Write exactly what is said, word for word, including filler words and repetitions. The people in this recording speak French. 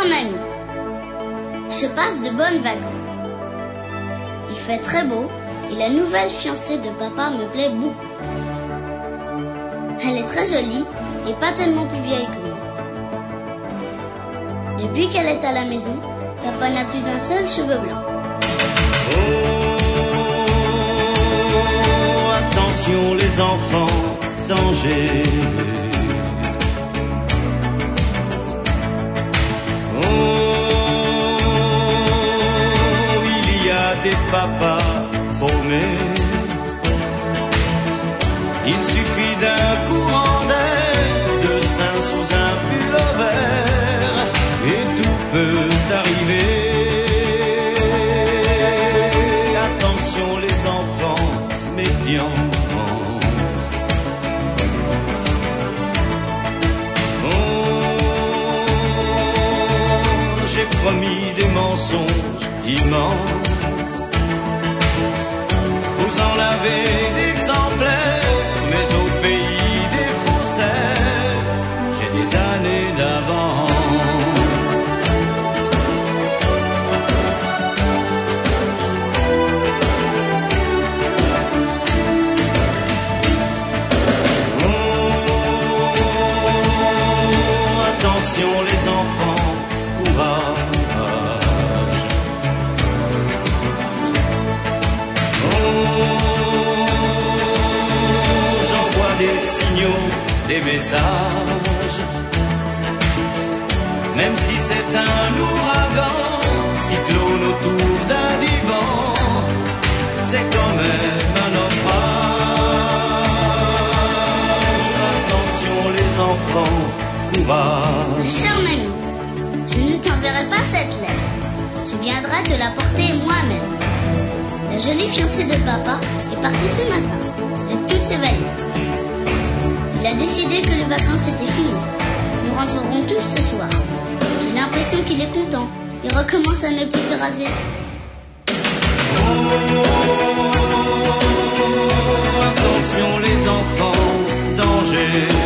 mamie, je passe de bonnes vacances. Il fait très beau et la nouvelle fiancée de papa me plaît beaucoup. Elle est très jolie et pas tellement plus vieille que moi. Depuis qu'elle est à la maison, papa n'a plus un seul cheveu blanc. Oh, attention les enfants, danger. Des papas paumés. Il suffit d'un courant d'air, de sein sous un pullover, et tout peut arriver. Attention les enfants, méfiance. Oh, j'ai promis des mensonges immenses. Vous en avez d'exemplaires, mais au pays des faussaires, j'ai des années d'avance. Oh, attention les enfants, courage. Des signaux, des messages. Même si c'est un ouragan, cyclone autour d'un divan, c'est quand même un naufrage. Attention les enfants, courage. Chère mamie, je ne t'enverrai pas cette lettre. Je viendrai te la porter moi-même. La jolie fiancée de papa est partie ce matin avec toutes ses valises. Il a décidé que les vacances étaient finies. Nous rentrerons tous ce soir. J'ai l'impression qu'il est content. Il recommence à ne plus se raser. Oh, attention les enfants, danger.